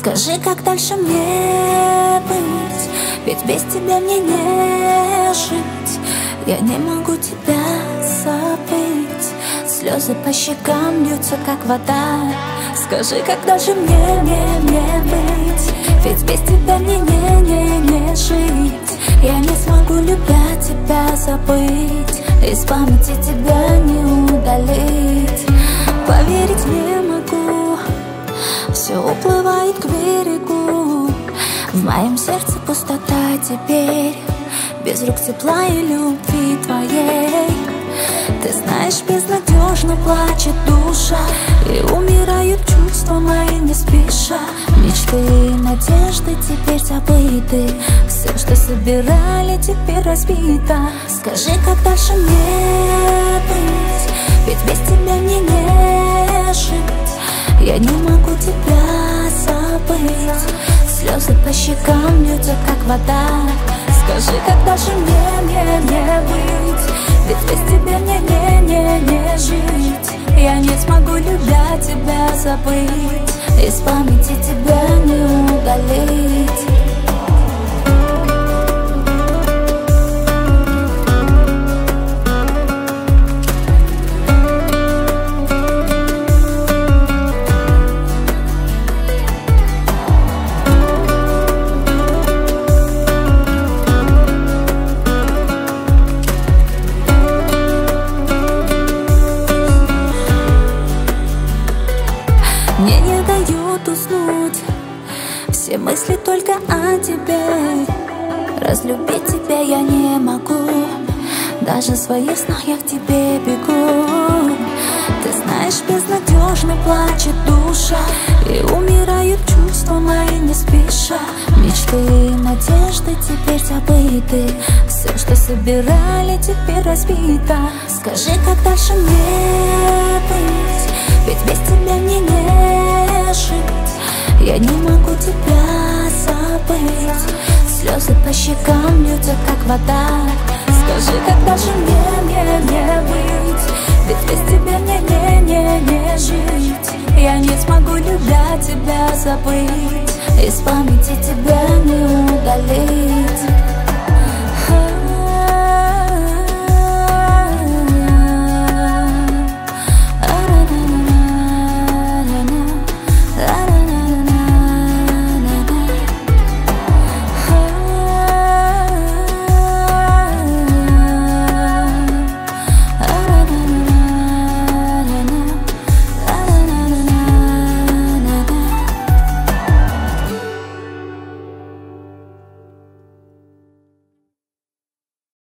Скажи, как дальше мне быть? Ведь без тебя мне не жить. Я не могу тебя забыть. Слезы по щекам льются, как вода. Скажи, как дальше мне быть? Ведь без тебя мне не жить. Я не смогу, любя тебя, забыть. Из памяти тебя не удалить. Поверить не могу, все уплывает к берегу. В моем сердце пустота теперь, без рук тепла и любви твоей. Ты знаешь, безнадежно плачет душа, и умирают чувства мои не спеша. Мечты и надежды теперь забыты, все, что собирали, теперь разбито. Скажи, как дальше мне быть? Ведь без тебя мне не жить. Я не могу тебя забыть. Слезы по щекам льются, как вода. Скажи, как дальше мне быть? Ведь без тебя мне не жить. Я не смогу, любя тебя, забыть. Из памяти тебя не удалить. Мне не дают уснуть все мысли только о тебе. Разлюбить тебя я не могу, даже в своих снах я к тебе бегу. Ты знаешь, безнадежно плачет душа, и умирают чувства мои не спеша. Мечты и надежды теперь забыты, все, что собирали, теперь разбито. Скажи, как дальше мне быть? Ведь без тебя мне не жить. Я не могу тебя забыть. Слезы по щекам льются, как вода. Скажи, как дальше мне быть? Ведь без тебя мне не жить. Я не смогу, любя тебя, забыть. Из памяти тебя не удалить.